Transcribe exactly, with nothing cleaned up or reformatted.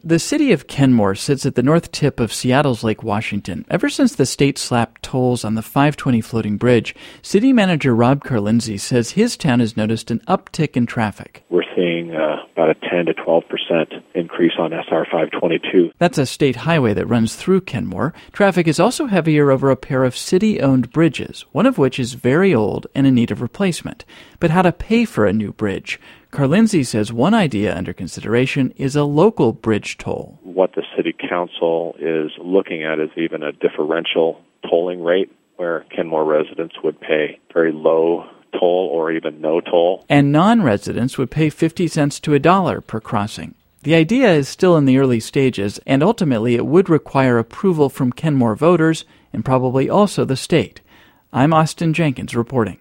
The city of Kenmore sits at the north tip of Seattle's Lake Washington. Ever since the state slapped tolls on the five twenty floating bridge, city manager Rob Carlinzi says his town has noticed an uptick in traffic. We're seeing uh, about a ten to twelve percent increase on S R five twenty-two. That's a state highway that runs through Kenmore. Traffic is also heavier over a pair of city-owned bridges, one of which is very old and in need of replacement. But how to pay for a new bridge? Carlinzi says one idea under consideration is a local bridge toll. What the city council is looking at is even a differential tolling rate where Kenmore residents would pay very low toll or even no toll. And non-residents would pay fifty cents to a dollar per crossing. The idea is still in the early stages, and ultimately it would require approval from Kenmore voters and probably also the state. I'm Austin Jenkins reporting.